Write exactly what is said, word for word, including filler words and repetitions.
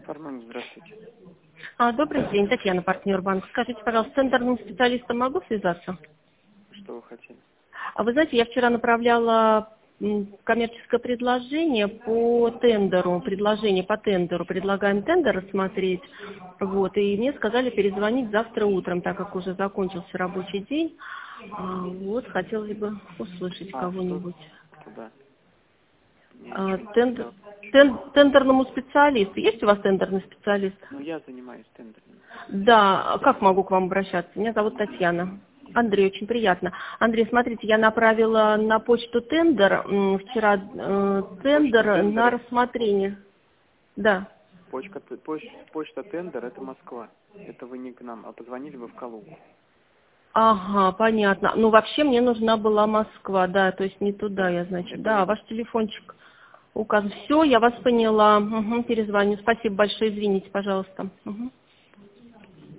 Фарман, здравствуйте. А, добрый день, Татьяна, партнер банка. Скажите, пожалуйста, с центральным специалистом могу связаться? Что вы хотели? А вы знаете, я вчера направляла м, коммерческое предложение по тендеру, предложение по тендеру, предлагаем тендер рассмотреть, вот, и мне сказали перезвонить завтра утром, так как уже закончился рабочий день, А, вот, хотелось бы услышать А, что? кого-нибудь. Куда? Я А, ничего не тендер, понял. тен- тендерному специалисту. Есть у вас тендерный специалист? Ну, я занимаюсь тендерами. Да, как могу к вам обращаться? Меня зовут Татьяна. Андрей, очень приятно. Андрей, смотрите, я направила на почту тендер, м, вчера э, Почта тендер на тендера, рассмотрение. Да. почта, поч- почта тендер это Москва. Это вы не к нам, а позвонили вы в Калугу. Ага, понятно. Ну, вообще мне нужна была Москва, да, то есть не туда Да, я, значит. это вы Да, не... ваш телефончик указан. Все, я вас поняла. Угу, перезвоню. Спасибо большое, извините, пожалуйста. Угу.